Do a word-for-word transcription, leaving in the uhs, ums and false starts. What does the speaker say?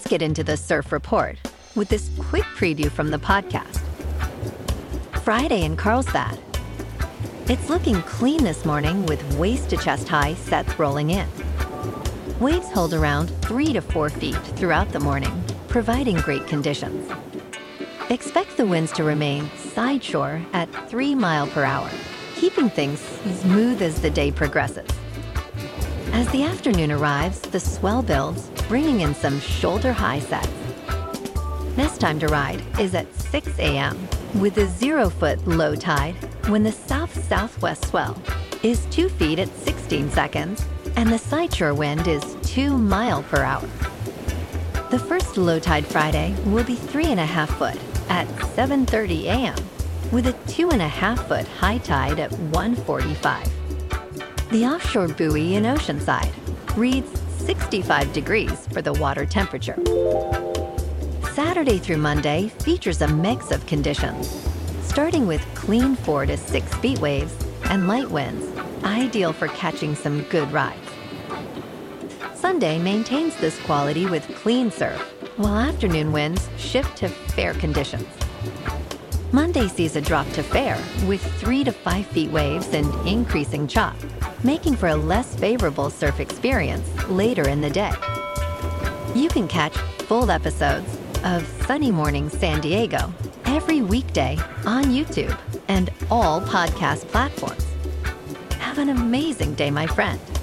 get into the surf report with this quick preview from the podcast. Friday in Carlsbad. It's looking clean this morning with waist to chest high sets rolling in. Waves hold around three to four feet throughout the morning, providing great conditions. Expect the winds to remain side shore at three mile per hour, keeping things smooth as the day progresses. As the afternoon arrives, the swell builds, bringing in some shoulder-high sets. Best time to ride is at six a.m. with a zero-foot low tide when the south-southwest swell is two feet at sixteen seconds and the sideshore wind is two mile per hour. The first low tide Friday will be three and a half foot at seven thirty a.m. with a two and a half foot high tide at one forty-five. The offshore buoy in Oceanside reads sixty-five degrees for the water temperature. Saturday through Monday features a mix of conditions, starting with clean four to six feet waves and light winds, ideal for catching some good rides. Sunday maintains this quality with clean surf, while afternoon winds shift to fair conditions. Monday sees a drop to fair with three to five feet waves and increasing chop, making for a less favorable surf experience later in the day. You can catch full episodes of Sunny Morning San Diego every weekday on YouTube and all podcast platforms. Have an amazing day, my friend.